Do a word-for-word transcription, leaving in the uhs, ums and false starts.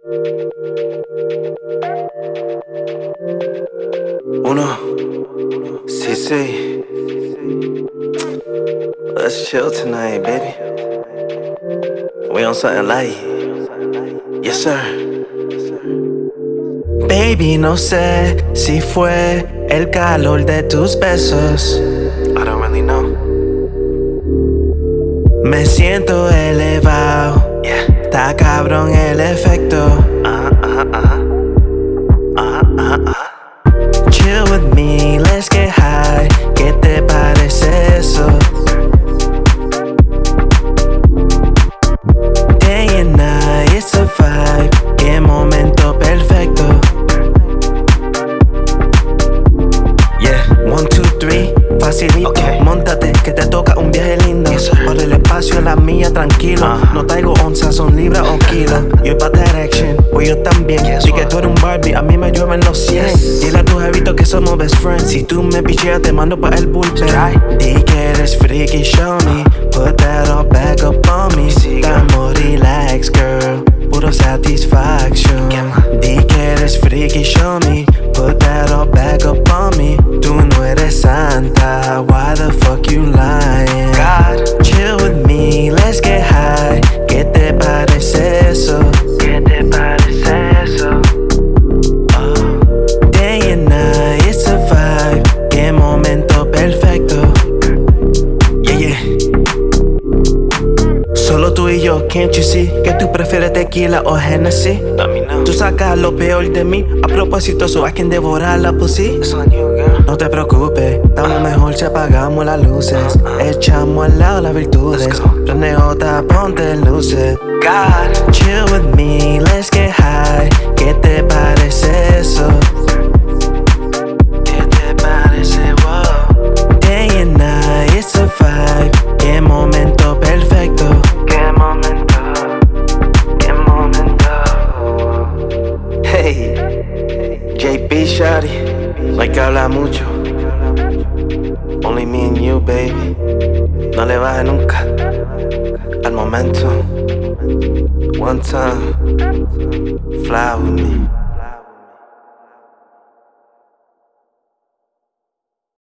Uno, sí, sí. Let's chill tonight, baby. We on something light. Yes, sir. Baby, no sé si fue el calor de tus besos. I don't really know. Me siento elevado. Yeah. Está cabrón el efecto. Ajá, ajá, ajá. Ajá, ajá, ajá. Chill with me, let's get high. ¿Qué te parece eso? Day and night, it's a vibe. Qué momento perfecto. Yeah, one, two, three, facilito. Okay. Móntate, que te toca un viaje lindo. Yes, por el espacio, la mía, tranquilo. Uh-huh. No traigo onzas, son libras o kilos. You about that action, pues yo también. Di que tú eres un Barbie, a mí me llueven los cien. Yes. Dile a tus jevitos que somos best friends. Si tú me picheas, te mando pa' el bullpen. Di que eres freaky, show me. Put that all back up on me. Estamos relax, girl. Puro satisfaction. Di que eres freaky, show me. Put that all back up on me. Tú no eres santa, why the fuck you lying? God. Chill with me, let's get high. ¿Qué te parece eso? ¿Qué te parece eso? Oh. Day and night, it's a vibe. Qué momento perfecto. Yeah, yeah. Solo tú y yo, can't you see? Que tú prefieres tequila o Hennessy. Tú sacas lo peor de mí. A propósito, so I can devorar la pussy. No te preocupes, estamos mejor si apagamos las luces. Echamos al lado las virtudes. Prende otra, ponte luces. God, chill with me, let's get high. ¿Qué te parece eso? ¿Qué te parece, wow? Day and night, it's a vibe. Qué momento perfecto. Qué momento, qué momento. Hey, J P Shawty. No hay que hablar mucho. Only me and you, baby. No le bajes nunca al momento. One time, fly with me.